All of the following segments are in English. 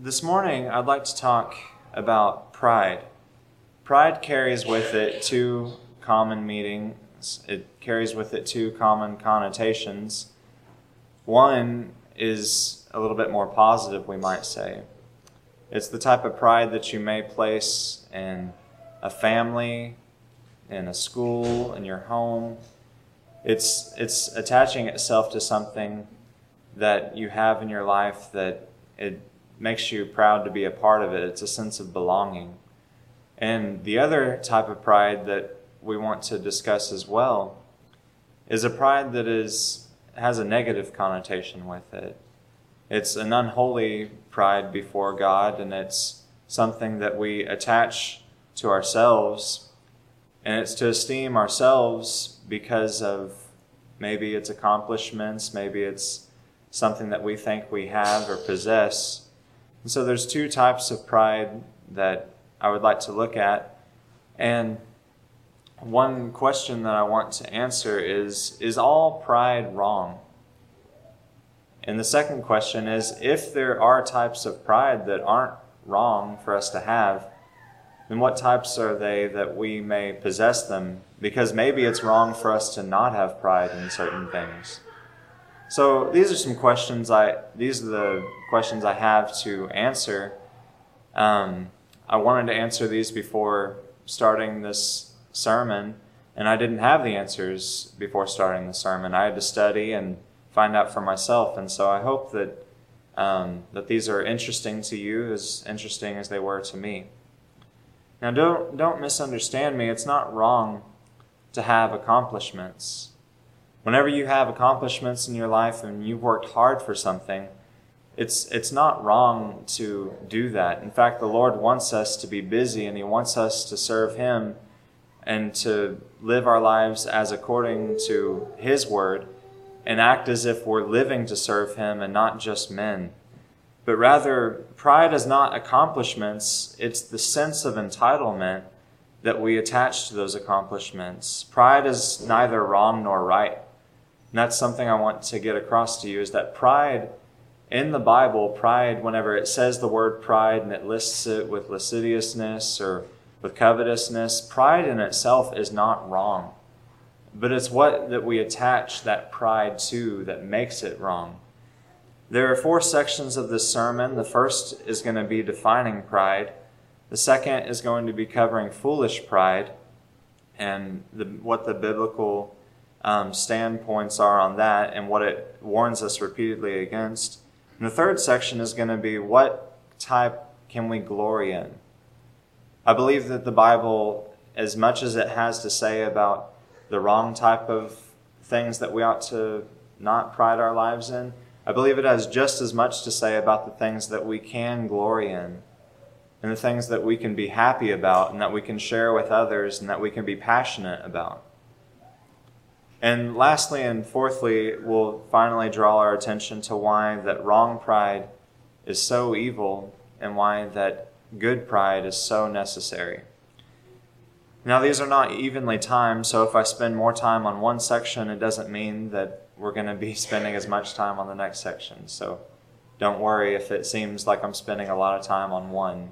This morning, I'd like to talk about pride. Pride carries with it two common meanings. It carries with it two common connotations. One is a little bit more positive, we might say. It's the type of pride that you may place in a family, in a school, in your home. It's attaching itself to something that you have in your life that it makes you proud to be a part of it. It's a sense of belonging. And the other type of pride that we want to discuss as well is a pride that has a negative connotation with it. It's an unholy pride before God, and it's something that we attach to ourselves, and it's to esteem ourselves because of maybe it's accomplishments, maybe it's something that we think we have or possess. And so there's two types of pride that I would like to look at. And one question that I want to answer is all pride wrong? And the second question is, if there are types of pride that aren't wrong for us to have, then what types are they that we may possess them? Because maybe it's wrong for us to not have pride in certain things. So these are the questions I have to answer. I wanted to answer these before starting this sermon, and I didn't have the answers before starting the sermon. I had to study and find out for myself, and so I hope that that these are interesting to you, as interesting as they were to me. Now, don't misunderstand me. It's not wrong to have accomplishments. Whenever you have accomplishments in your life and you've worked hard for something, it's not wrong to do that. In fact, the Lord wants us to be busy, and He wants us to serve Him and to live our lives as according to His Word and act as if we're living to serve Him and not just men. But rather, pride is not accomplishments. It's the sense of entitlement that we attach to those accomplishments. Pride is neither wrong nor right. And that's something I want to get across to you, is that pride in the Bible, pride, whenever it says the word pride and it lists it with lasciviousness or with covetousness, pride in itself is not wrong. But it's what that we attach that pride to that makes it wrong. There are 4 sections of this sermon. The first is going to be defining pride. The second is going to be covering foolish pride and what the biblical standpoints are on that and what it warns us repeatedly against. And the third section is going to be what type can we glory in. I believe that the Bible, as much as it has to say about the wrong type of things that we ought to not pride our lives in, I believe it has just as much to say about the things that we can glory in and the things that we can be happy about and that we can share with others and that we can be passionate about. And lastly and fourthly, we'll finally draw our attention to why that wrong pride is so evil and why that good pride is so necessary. Now, these are not evenly timed, so if I spend more time on one section, it doesn't mean that we're going to be spending as much time on the next section. So don't worry if it seems like I'm spending a lot of time on one.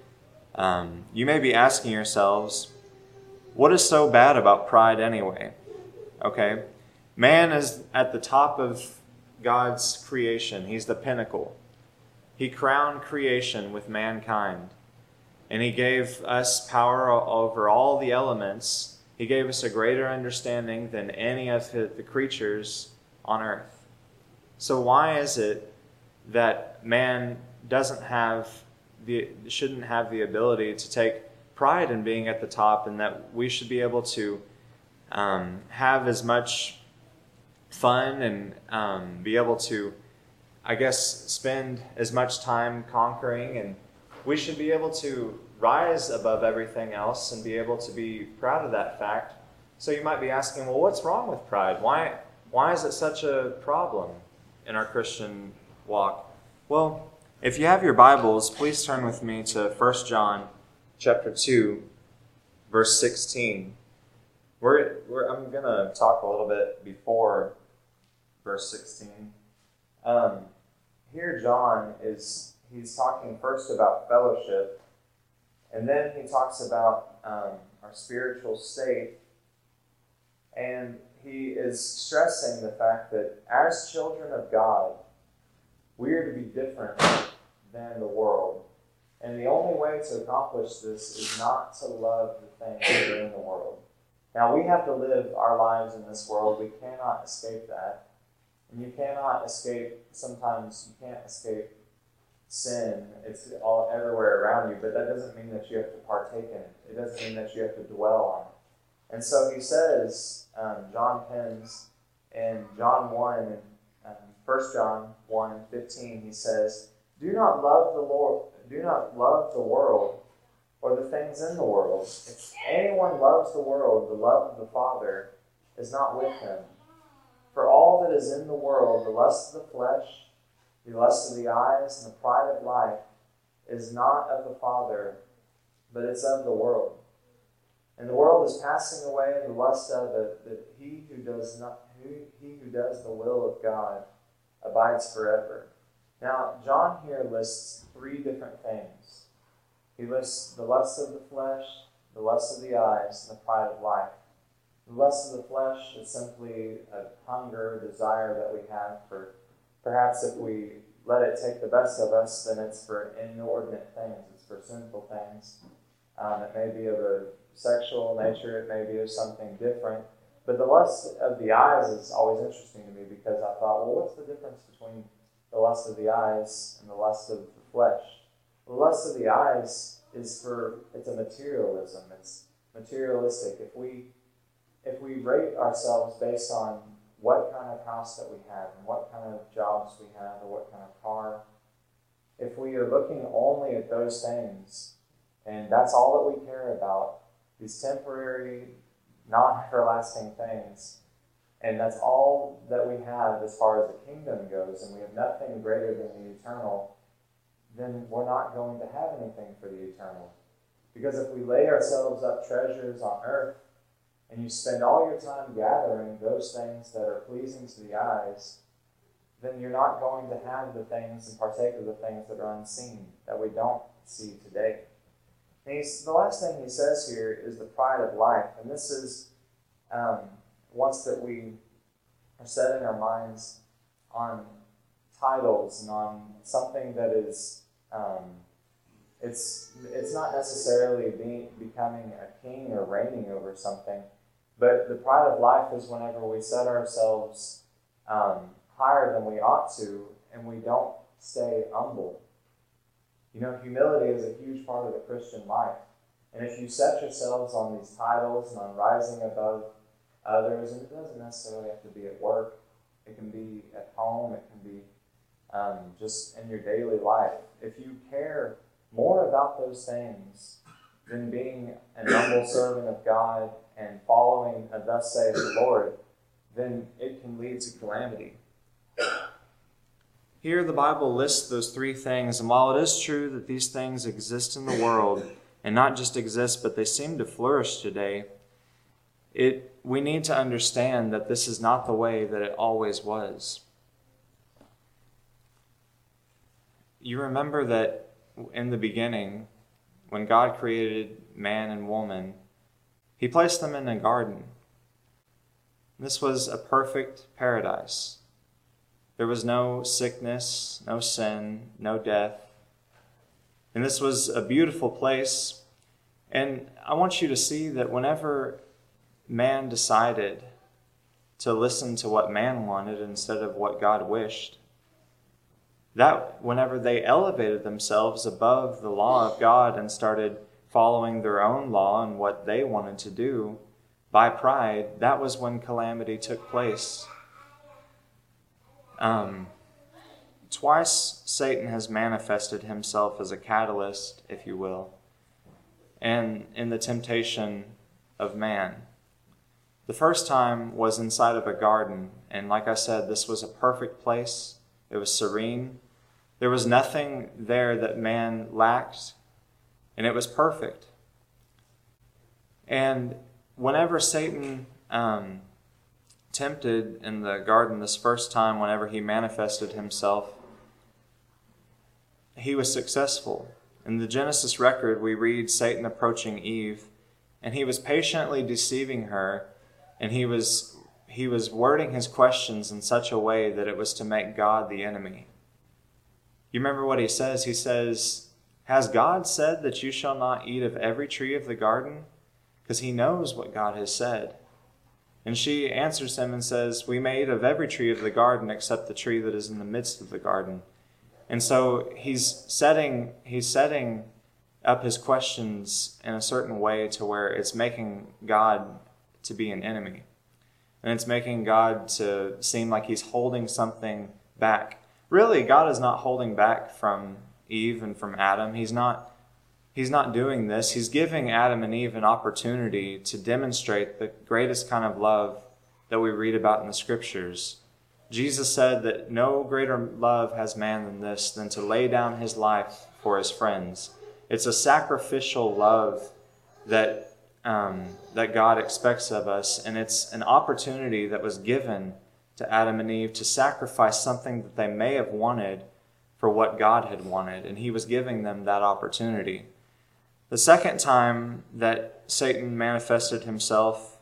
You may be asking yourselves, what is so bad about pride anyway? Okay, man is at the top of God's creation. He's the pinnacle. He crowned creation with mankind. And He gave us power over all the elements. He gave us a greater understanding than any of the creatures on earth. So why is it that man shouldn't have the ability to take pride in being at the top, and that we should be able to have as much fun and be able to, I guess, spend as much time conquering, and we should be able to rise above everything else and be able to be proud of that fact. So you might be asking, well, what's wrong with pride? Why is it such a problem in our Christian walk? Well, if you have your Bibles, please turn with me to 1 John chapter 2, verse 16. I'm going to talk a little bit before verse 16. Here John he's talking first about fellowship, and then he talks about our spiritual state, and he is stressing the fact that as children of God, we are to be different than the world. And the only way to accomplish this is not to love the things that are in the world. Now, we have to live our lives in this world. We cannot escape that. And you cannot escape, sometimes you can't escape sin. It's all everywhere around you, but that doesn't mean that you have to partake in it. It doesn't mean that you have to dwell on it. And so he says, John pens in John 1, 1 John 1:15, he says, Do not love the world or the things in the world. If anyone loves the world, the love of the Father is not with him. For all that is in the world, the lust of the flesh, the lust of the eyes, and the pride of life, is not of the Father, but it's of the world. And the world is passing away, and the lust of it, that he who does the will of God abides forever. Now, John here lists three different things. He lists the lust of the flesh, the lust of the eyes, and the pride of life. The lust of the flesh is simply a hunger, a desire that we have for, perhaps if we let it take the best of us, then it's for inordinate things. It's for sinful things. It may be of a sexual nature. It may be of something different. But the lust of the eyes is always interesting to me because I thought, well, what's the difference between the lust of the eyes and the lust of the flesh? The lust of the eyes it's a materialism. It's materialistic. If we rate ourselves based on what kind of house that we have and what kind of jobs we have or what kind of car, if we are looking only at those things and that's all that we care about, these temporary, non-everlasting things, and that's all that we have as far as the kingdom goes, and we have nothing greater than the eternal, then we're not going to have anything for the eternal. Because if we lay ourselves up treasures on earth, and you spend all your time gathering those things that are pleasing to the eyes, then you're not going to have the things and partake of the things that are unseen, that we don't see today. And the last thing he says here is the pride of life. And this is once that we are setting our minds on titles and on something that is, it's not necessarily becoming a king or reigning over something, but the pride of life is whenever we set ourselves higher than we ought to and we don't stay humble. You know, humility is a huge part of the Christian life. And if you set yourselves on these titles and on rising above others, and it doesn't necessarily have to be at work, it can be at home, it can be just in your daily life. If you care more about those things than being an humble servant of God and following a thus saith the Lord, then it can lead to calamity. Here the Bible lists those three things, and while it is true that these things exist in the world, and not just exist, but they seem to flourish today, we need to understand that this is not the way that it always was. You remember that in the beginning, when God created man and woman, He placed them in a garden. This was a perfect paradise. There was no sickness, no sin, no death. And this was a beautiful place. And I want you to see that whenever man decided to listen to what man wanted instead of what God wished, that whenever they elevated themselves above the law of God and started following their own law and what they wanted to do by pride, that was when calamity took place. Twice Satan has manifested himself as a catalyst, if you will, and in the temptation of man. The first time was inside of a garden, and like I said, this was a perfect place. It was serene. There was nothing there that man lacked, and it was perfect. And whenever Satan tempted in the garden this first time, whenever he manifested himself, he was successful. In the Genesis record, we read Satan approaching Eve, and he was patiently deceiving her, and he was wording his questions in such a way that it was to make God the enemy. You remember what he says? He says, "Has God said that you shall not eat of every tree of the garden?" Because he knows what God has said. And she answers him and says, "We may eat of every tree of the garden except the tree that is in the midst of the garden." And so he's setting up his questions in a certain way to where it's making God to be an enemy. And it's making God to seem like he's holding something back. Really, God is not holding back from Eve and from Adam. He's not doing this. He's giving Adam and Eve an opportunity to demonstrate the greatest kind of love that we read about in the Scriptures. Jesus said that no greater love has man than this, than to lay down his life for his friends. It's a sacrificial love that God expects of us, and it's an opportunity that was given to Adam and Eve to sacrifice something that they may have wanted for what God had wanted, and he was giving them that opportunity. The second time that Satan manifested himself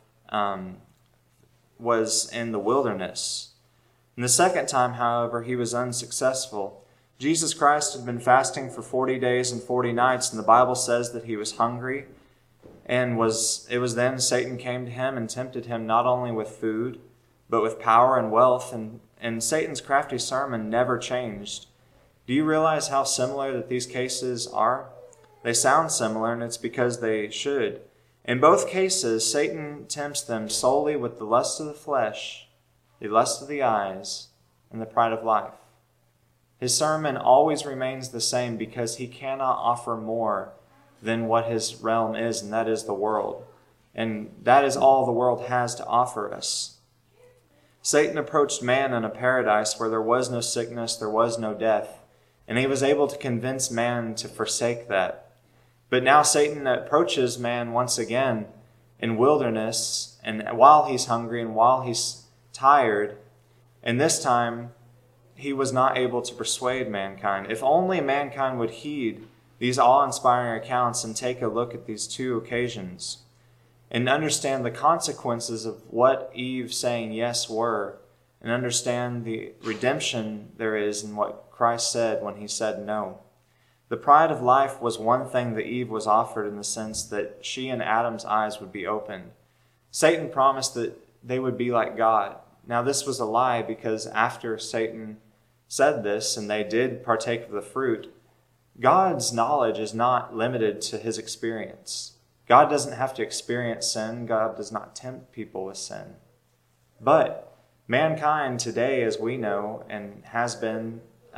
was in the wilderness. And the second time, however, he was unsuccessful. Jesus Christ had been fasting for 40 days and 40 nights, and the Bible says that he was hungry. And it was then Satan came to him and tempted him not only with food, but with power and wealth. And Satan's crafty sermon never changed. Do you realize how similar that these cases are? They sound similar, and it's because they should. In both cases, Satan tempts them solely with the lust of the flesh, the lust of the eyes, and the pride of life. His sermon always remains the same because he cannot offer more than what his realm is, and that is the world. And that is all the world has to offer us. Satan approached man in a paradise where there was no sickness, there was no death, and he was able to convince man to forsake that. But now Satan approaches man once again in wilderness, and while he's hungry and while he's tired, and this time he was not able to persuade mankind. If only mankind would heed these awe-inspiring accounts and take a look at these two occasions and understand the consequences of what Eve saying yes were, and understand the redemption there is in what Christ said when he said no. The pride of life was one thing that Eve was offered in the sense that she and Adam's eyes would be opened. Satan promised that they would be like God. Now this was a lie, because after Satan said this and they did partake of the fruit, God's knowledge is not limited to his experience. God doesn't have to experience sin. God does not tempt people with sin. But mankind today, as we know, and has been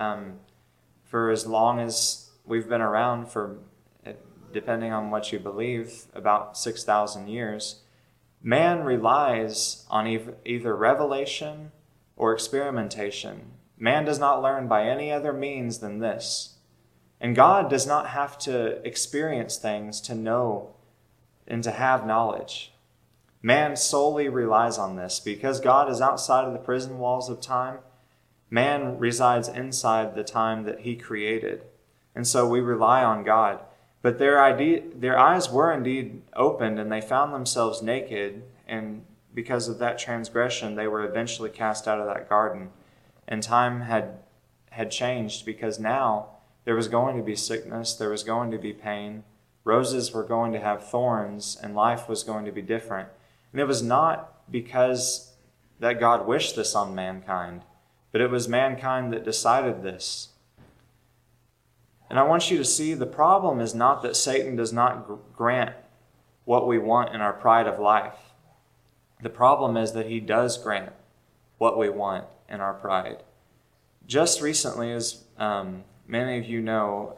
for as long as we've been around, for, depending on what you believe, about 6,000 years, man relies on either revelation or experimentation. Man does not learn by any other means than this. And God does not have to experience things to know and to have knowledge. Man solely relies on this. Because God is outside of the prison walls of time, man resides inside the time that he created. And so we rely on God. But their eyes were indeed opened, and they found themselves naked. And because of that transgression, they were eventually cast out of that garden. And time had changed, because now there was going to be sickness, there was going to be pain, roses were going to have thorns, and life was going to be different. And it was not because that God wished this on mankind, but it was mankind that decided this. And I want you to see, the problem is not that Satan does not grant what we want in our pride of life. The problem is that he does grant what we want in our pride. Just recently, as many of you know,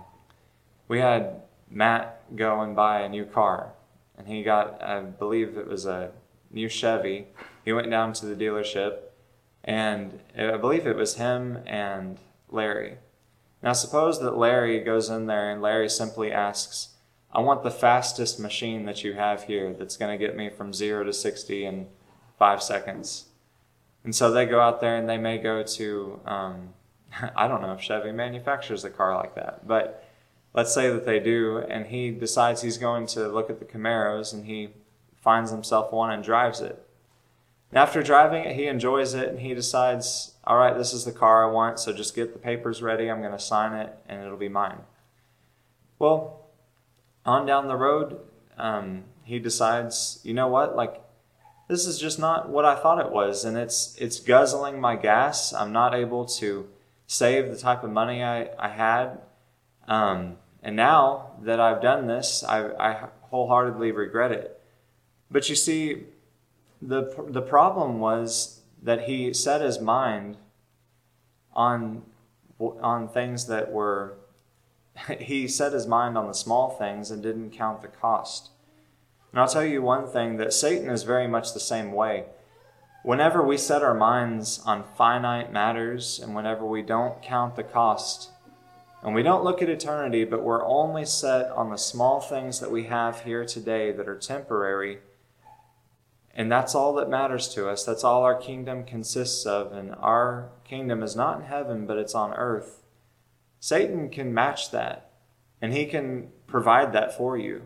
we had Matt go and buy a new car. And he got, I believe it was a new Chevy. He went down to the dealership, and I believe it was him and Larry. Now suppose that Larry goes in there and Larry simply asks, "I want the fastest machine that you have here that's going to get me from 0 to 60 in 5 seconds." And so they go out there and they may go to I don't know if Chevy manufactures a car like that, but let's say that they do, and he decides he's going to look at the Camaros, and he finds himself one and drives it. And after driving it, he enjoys it, and he decides, all right, this is the car I want, so just get the papers ready, I'm going to sign it, and it'll be mine. Well, on down the road, he decides, you know what, like, this is just not what I thought it was, and it's guzzling my gas. I'm not able to save the type of money I had. And now that I've done this, I wholeheartedly regret it. But you see, the problem was that he set his mind on things that were, he set his mind on the small things and didn't count the cost. And I'll tell you one thing, that Satan is very much the same way. Whenever we set our minds on finite matters, and whenever we don't count the cost, and we don't look at eternity, but we're only set on the small things that we have here today that are temporary, and that's all that matters to us, that's all our kingdom consists of, and our kingdom is not in heaven, but it's on earth. Satan can match that, and he can provide that for you.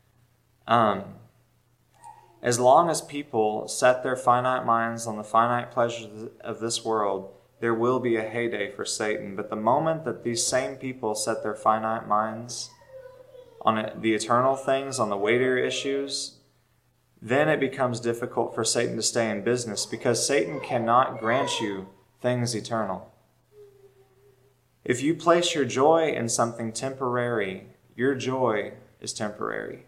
As long as people set their finite minds on the finite pleasures of this world, there will be a heyday for Satan. But the moment that these same people set their finite minds on the eternal things, on the weightier issues, then it becomes difficult for Satan to stay in business, because Satan cannot grant you things eternal. If you place your joy in something temporary, your joy is temporary.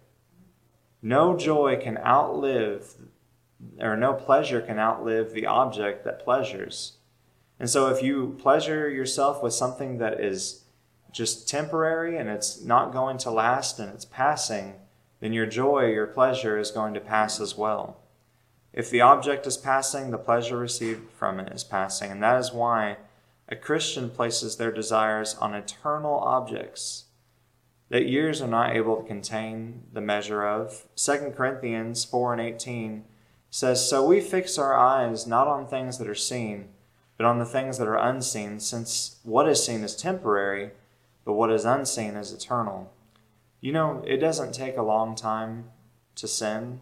No joy can outlive, or no pleasure can outlive the object that pleasures. And so if you pleasure yourself with something that is just temporary and it's not going to last and it's passing, then your joy, your pleasure is going to pass as well. If the object is passing, the pleasure received from it is passing. And that is why a Christian places their desires on eternal objects that years are not able to contain the measure of. 2 Corinthians 4:18 says, "So we fix our eyes not on things that are seen, but on the things that are unseen, since what is seen is temporary, but what is unseen is eternal." You know, it doesn't take a long time to sin.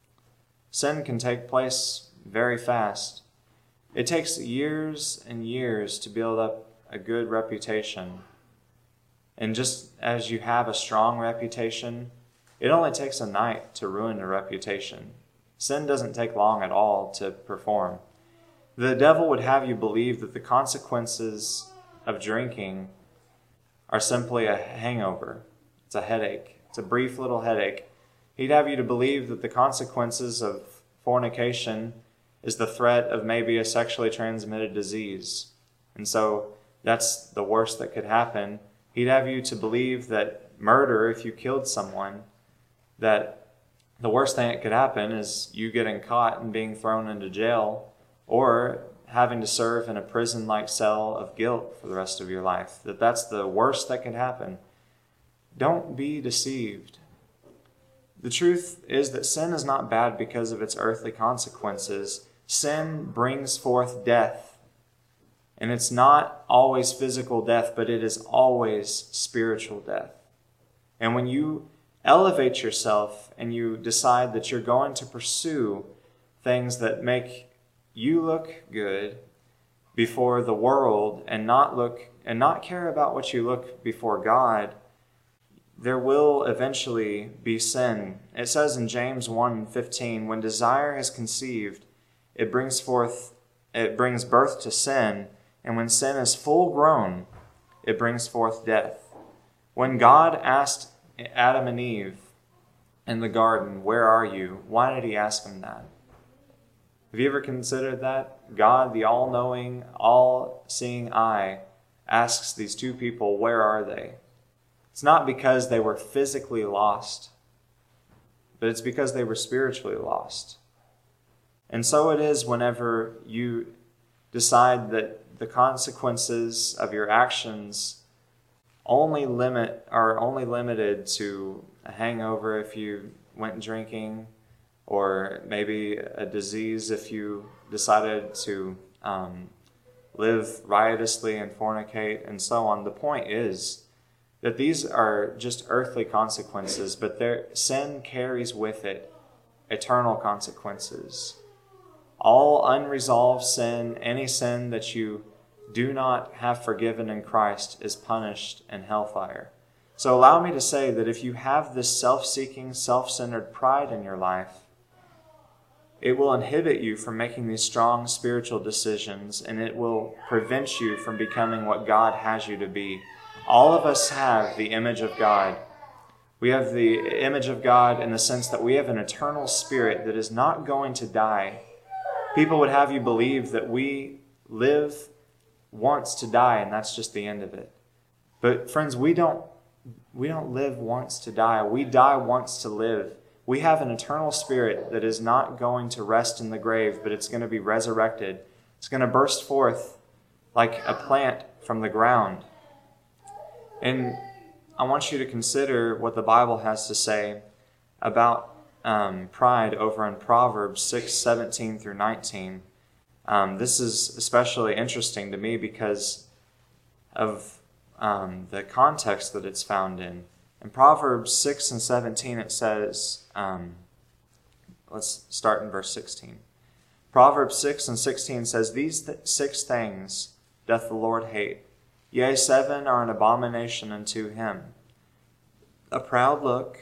Sin can take place very fast. It takes years and years to build up a good reputation. And just as you have a strong reputation, it only takes a night to ruin a reputation. Sin doesn't take long at all to perform. The devil would have you believe that the consequences of drinking are simply a hangover. It's a headache. It's a brief little headache. He'd have you to believe that the consequences of fornication is the threat of maybe a sexually transmitted disease. And so that's the worst that could happen. He'd have you to believe that murder, if you killed someone, that the worst thing that could happen is you getting caught and being thrown into jail, or having to serve in a prison-like cell of guilt for the rest of your life. That's the worst that could happen. Don't be deceived. The truth is that sin is not bad because of its earthly consequences. Sin brings forth death. And it's not always physical death, but it is always spiritual death. And when you elevate yourself and you decide that you're going to pursue things that make you look good before the world and not care about what you look before God, there will eventually be sin. It says in James 1:15, "When desire is conceived, it brings birth to sin. And when sin is full grown, it brings forth death." When God asked Adam and Eve in the garden, "Where are you?" why did he ask them that? Have you ever considered that? God, the all-knowing, all-seeing eye, asks these two people, where are they? It's not because they were physically lost, but it's because they were spiritually lost. And so it is whenever you decide that the consequences of your actions are only limited to a hangover if you went drinking, or maybe a disease if you decided to live riotously and fornicate and so on. The point is that these are just earthly consequences, but their sin carries with it eternal consequences. All unresolved sin, any sin that you do not have forgiven in Christ, is punished in hellfire. So allow me to say that if you have this self-seeking, self-centered pride in your life, it will inhibit you from making these strong spiritual decisions, and it will prevent you from becoming what God has you to be. All of us have the image of God. We have the image of God in the sense that we have an eternal spirit that is not going to die. People would have you believe that we live once to die, and that's just the end of it. But friends, we don't live once to die. We die once to live. We have an eternal spirit that is not going to rest in the grave, but it's going to be resurrected. It's going to burst forth like a plant from the ground. And I want you to consider what the Bible has to say about pride over in Proverbs 6:17 through 19. This is especially interesting to me because of the context that it's found in. In Proverbs 6 and 17 it says, let's start in verse 16. Proverbs 6 and 16 says, "These 6 things doth the Lord hate. Yea, 7 are an abomination unto him. A proud look,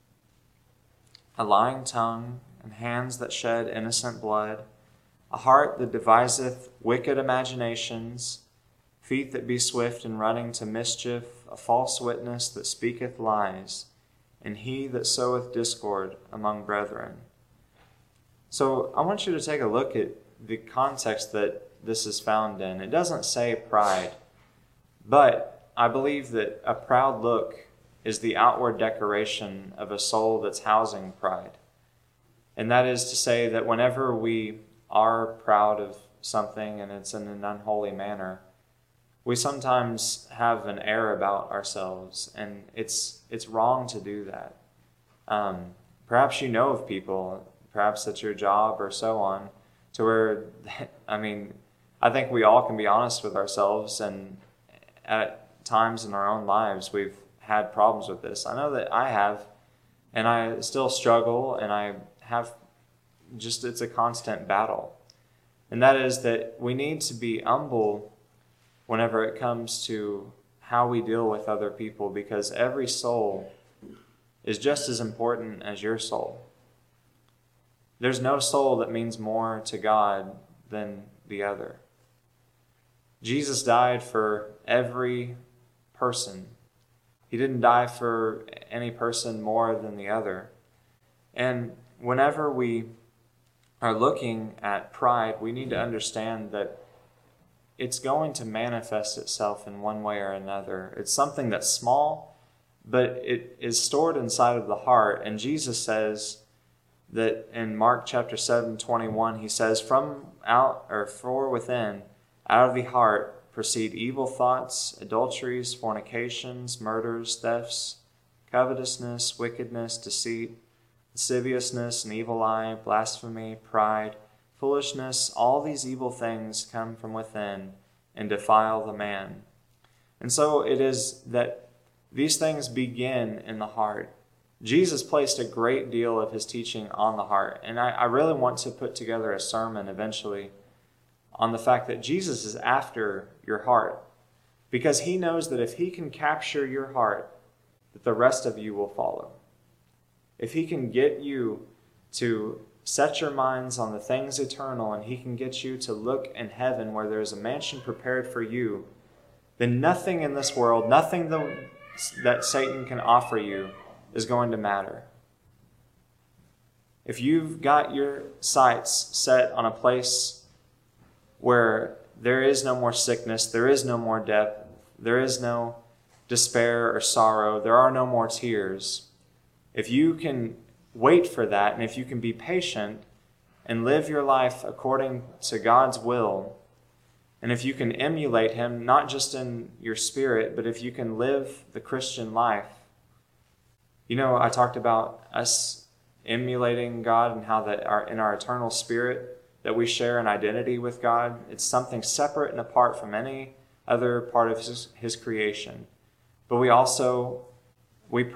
a lying tongue, and hands that shed innocent blood, a heart that deviseth wicked imaginations, feet that be swift in running to mischief, a false witness that speaketh lies, and he that soweth discord among brethren." So I want you to take a look at the context that this is found in. It doesn't say pride, but I believe that a proud look is the outward decoration of a soul that's housing pride. And that is to say that whenever we are proud of something and it's in an unholy manner, we sometimes have an air about ourselves, and it's wrong to do that. Perhaps you know of people, perhaps at your job or so on, to where, I think we all can be honest with ourselves, and at times in our own lives we've had problems with this. I know that I have, and I still struggle, and I have it's a constant battle. And that is that we need to be humble whenever it comes to how we deal with other people, because every soul is just as important as your soul. There's no soul that means more to God than the other. Jesus died for every person. He didn't die for any person more than the other. And whenever we are looking at pride, we need to understand that it's going to manifest itself in one way or another. It's something that's small, but it is stored inside of the heart. And Jesus says that in Mark chapter 7:21, he says, "For within, out of the heart, proceed evil thoughts, adulteries, fornications, murders, thefts, covetousness, wickedness, deceit, lasciviousness, an evil eye, blasphemy, pride, foolishness. All these evil things come from within and defile the man." And so it is that these things begin in the heart. Jesus placed a great deal of his teaching on the heart. And I really want to put together a sermon eventually on the fact that Jesus is after your heart, because he knows that if he can capture your heart, that the rest of you will follow. If he can get you to set your minds on the things eternal, and he can get you to look in heaven where there is a mansion prepared for you, then nothing in this world, nothing that Satan can offer you is going to matter. If you've got your sights set on a place where there is no more sickness, there is no more death, there is no despair or sorrow, there are no more tears, if you can wait for that, and if you can be patient and live your life according to God's will, and if you can emulate him, not just in your spirit, but if you can live the Christian life. I talked about us emulating God and how that in our eternal spirit that we share an identity with God. It's something separate and apart from any other part of his creation. But we also, we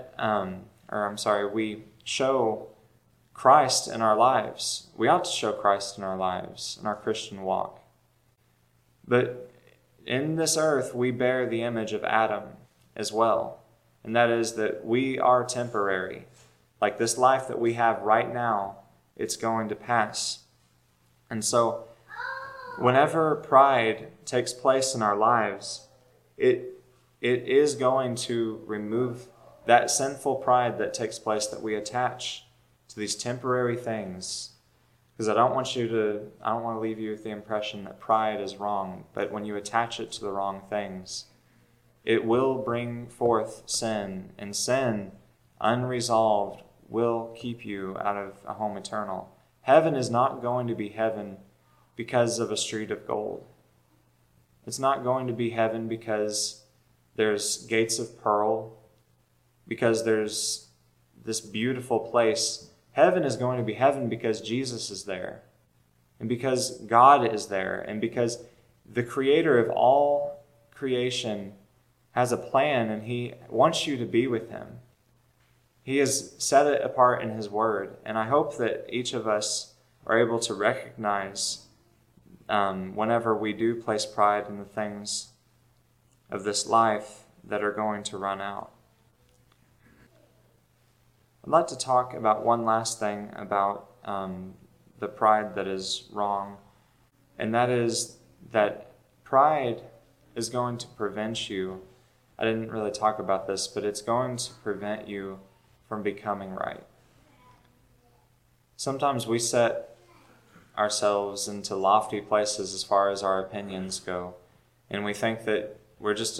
show Christ in our lives. We ought to show Christ in our lives, in our Christian walk. But in this earth, we bear the image of Adam as well. And that is that we are temporary. Like this life that we have right now, it's going to pass. And so, whenever pride takes place in our lives, it is going to remove that sinful pride that takes place that we attach to these temporary things. Because I don't want to leave you with the impression that pride is wrong, but when you attach it to the wrong things, it will bring forth sin, and sin, unresolved, will keep you out of a home eternal. Heaven is not going to be heaven because of a street of gold. It's not going to be heaven because there's gates of pearl, because there's this beautiful place. Heaven is going to be heaven because Jesus is there, and because God is there, and because the Creator of all creation has a plan, and He wants you to be with Him. He has set it apart in His Word, and I hope that each of us are able to recognize whenever we do place pride in the things of this life that are going to run out. I'd like to talk about one last thing about the pride that is wrong, and that is that pride is going to prevent you. I didn't really talk about this, but it's going to prevent you from becoming right. Sometimes we set ourselves into lofty places as far as our opinions go, and we think that we're just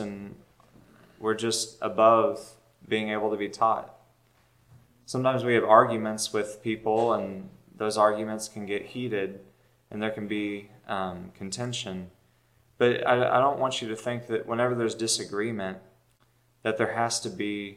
above being able to be taught. Sometimes we have arguments with people, and those arguments can get heated, and there can be contention. But I don't want you to think that whenever there's disagreement, that there has to be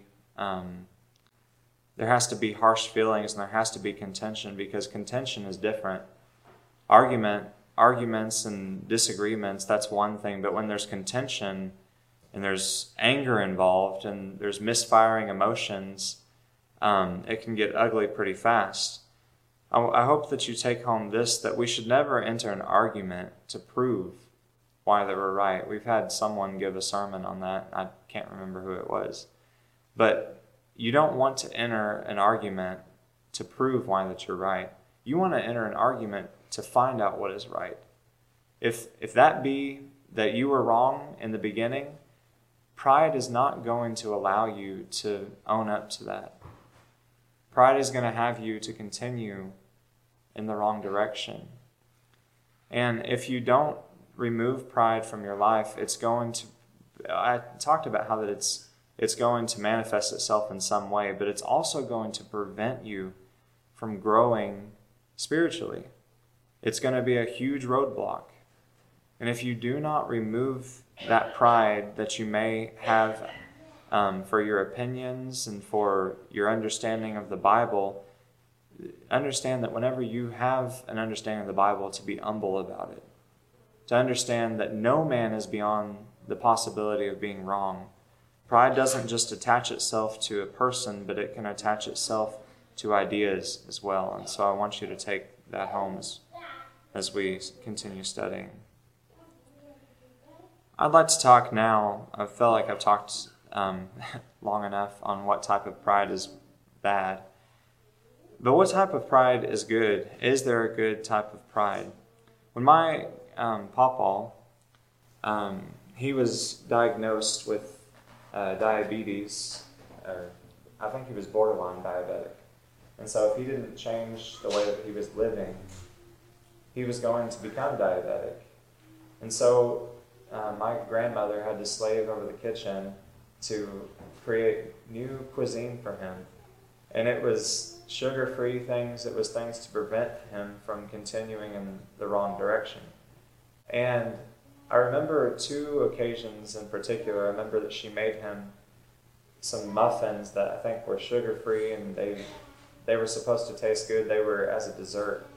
harsh feelings and there has to be contention, because contention is different. Arguments and disagreements, that's one thing, but when there's contention and there's anger involved and there's misfiring emotions, it can get ugly pretty fast. I hope that you take home this, that we should never enter an argument to prove why they were right. We've had someone give a sermon on that. I can't remember who it was. But you don't want to enter an argument to prove why that you're right. You want to enter an argument to find out what is right. If that be that you were wrong in the beginning, pride is not going to allow you to own up to that. Pride is going to have you to continue in the wrong direction. And if you don't remove pride from your life, I talked about how that it's going to manifest itself in some way, but it's also going to prevent you from growing spiritually. It's going to be a huge roadblock. And if you do not remove that pride that you may have for your opinions and for your understanding of the Bible, understand that whenever you have an understanding of the Bible, to be humble about it. To understand that no man is beyond the possibility of being wrong. Pride doesn't just attach itself to a person, but it can attach itself to ideas as well. And so I want you to take that home as we continue studying. I'd like to talk now. I feel like I've talked long enough on what type of pride is bad. But what type of pride is good? Is there a good type of pride? When my pawpaw, he was diagnosed with diabetes, or I think he was borderline diabetic. And so if he didn't change the way that he was living, he was going to become diabetic. And so my grandmother had to slave over the kitchen to create new cuisine for him. And it was sugar-free things. It was things to prevent him from continuing in the wrong direction. And I remember two occasions in particular. I remember that she made him some muffins that I think were sugar-free, and they were supposed to taste good. They were as a dessert.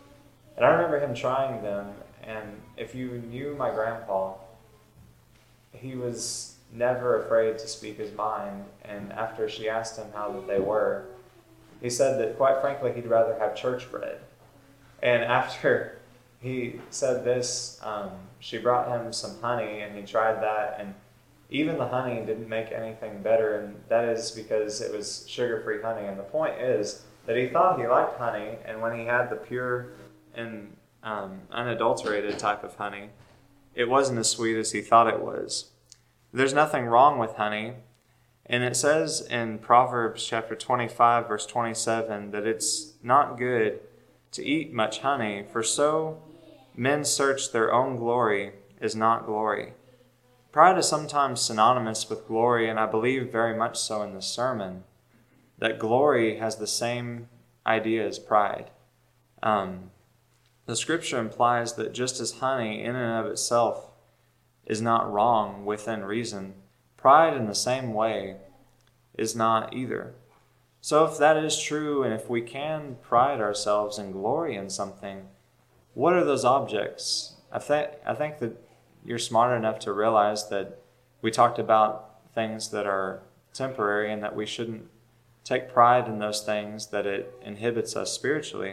And I remember him trying them, and if you knew my grandpa, he was never afraid to speak his mind. And after she asked him how that they were, he said that, quite frankly, he'd rather have church bread. And after he said this, she brought him some honey, and he tried that, and even the honey didn't make anything better, and that is because it was sugar-free honey. And the point is that he thought he liked honey, and when he had the pure and unadulterated type of honey, it wasn't as sweet as he thought it was. There's nothing wrong with honey, and it says in Proverbs chapter 25, verse 27, that it's not good to eat much honey, for so men search their own glory is not glory. Pride is sometimes synonymous with glory, and I believe very much so in this sermon, that glory has the same idea as pride. The scripture implies that just as honey in and of itself is not wrong within reason, pride in the same way is not either. So if that is true, and if we can pride ourselves and glory in something, what are those objects? I think that you're smart enough to realize that we talked about things that are temporary and that we shouldn't take pride in those things, that it inhibits us spiritually.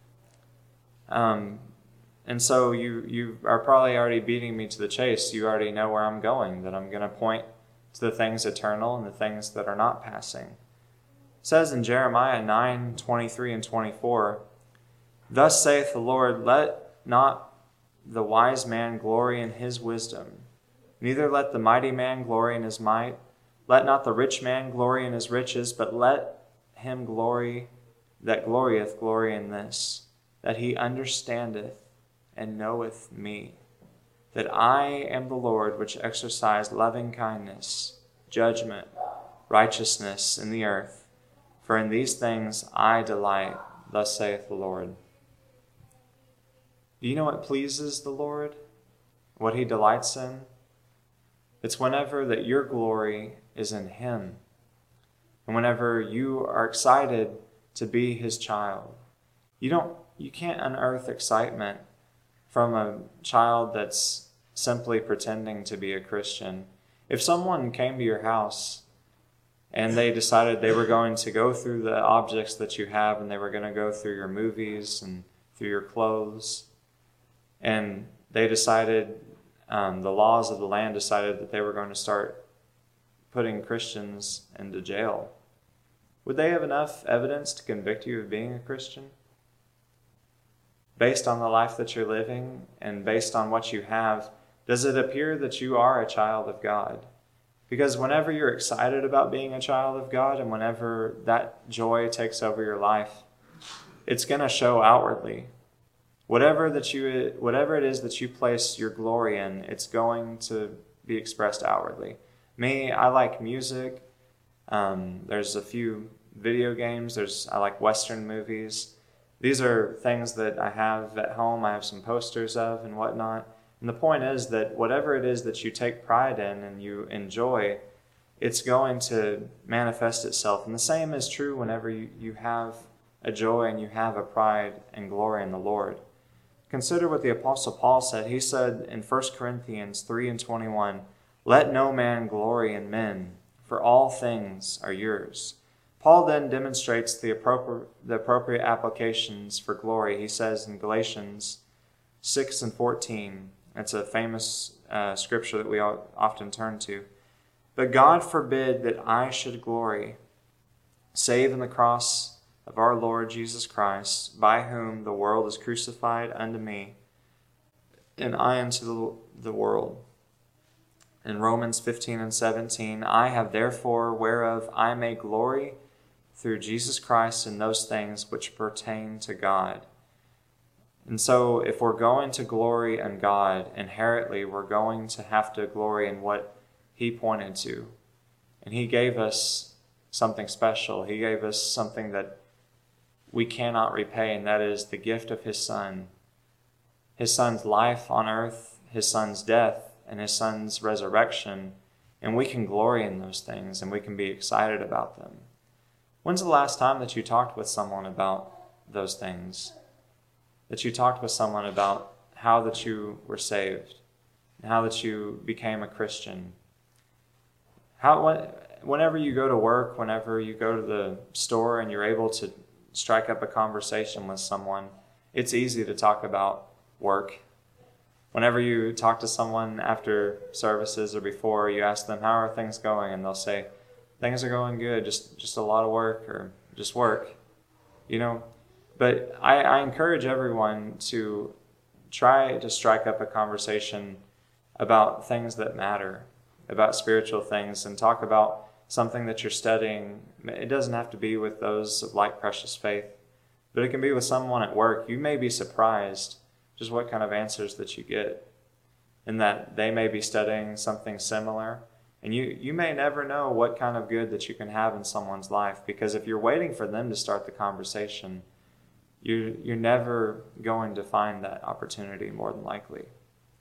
And so you are probably already beating me to the chase. You already know where I'm going, that I'm going to point to the things eternal and the things that are not passing. It says in Jeremiah 9:23 and 24, "Thus saith the Lord, let not the wise man glory in his wisdom, neither let the mighty man glory in his might. Let not the rich man glory in his riches, but let him glory that glorieth glory in this, that he understandeth and knoweth me, that I am the Lord which exercise loving kindness, judgment, righteousness in the earth. For in these things I delight, thus saith the Lord." Do you know what pleases the Lord? What he delights in? It's whenever that your glory is in him, and whenever you are excited to be his child. You can't unearth excitement from a child that's simply pretending to be a Christian. If someone came to your house and they decided they were going to go through the objects that you have, and they were going to go through your movies and through your clothes, and they decided, the laws of the land decided that they were going to start putting Christians into jail, would they have enough evidence to convict you of being a Christian? Based on the life that you're living and based on what you have, does it appear that you are a child of God? Because whenever you're excited about being a child of God, and whenever that joy takes over your life, it's going to show outwardly. Whatever it is that you place your glory in, it's going to be expressed outwardly. Me, I like music. There's a few video games. I like Western movies. These are things that I have at home. I have some posters of and whatnot. And the point is that whatever it is that you take pride in and you enjoy, it's going to manifest itself. And the same is true whenever you have a joy and you have a pride and glory in the Lord. Consider what the Apostle Paul said. He said in 1 Corinthians 3:21, "Let no man glory in men, for all things are yours." Paul then demonstrates the appropriate applications for glory. He says in Galatians 6:14, it's a famous scripture that we often turn to, "But God forbid that I should glory, save in the cross of our Lord Jesus Christ, by whom the world is crucified unto me, and I unto the world." In Romans 15:17, "I have therefore whereof I may glory through Jesus Christ in those things which pertain to God." And so if we're going to glory in God, inherently we're going to have to glory in what he pointed to. And he gave us something special. He gave us something that we cannot repay, and that is the gift of his Son. His Son's life on earth, his Son's death, and his Son's resurrection. And we can glory in those things, and we can be excited about them. When's the last time that you talked with someone about those things? that you talked with someone about how that you were saved, and how that you became a Christian. Whenever you go to work, whenever you go to the store and you're able to strike up a conversation with someone, it's easy to talk about work. Whenever you talk to someone after services or before, you ask them, how are things going? And they'll say, things are going good, just a lot of work, or just work. But I encourage everyone to try to strike up a conversation about things that matter, about spiritual things, and talk about something that you're studying. It doesn't have to be with those of like precious faith, but it can be with someone at work. You may be surprised just what kind of answers that you get, and that they may be studying something similar. And you may never know what kind of good that you can have in someone's life, because if you're waiting for them to start the conversation, you're never going to find that opportunity, more than likely.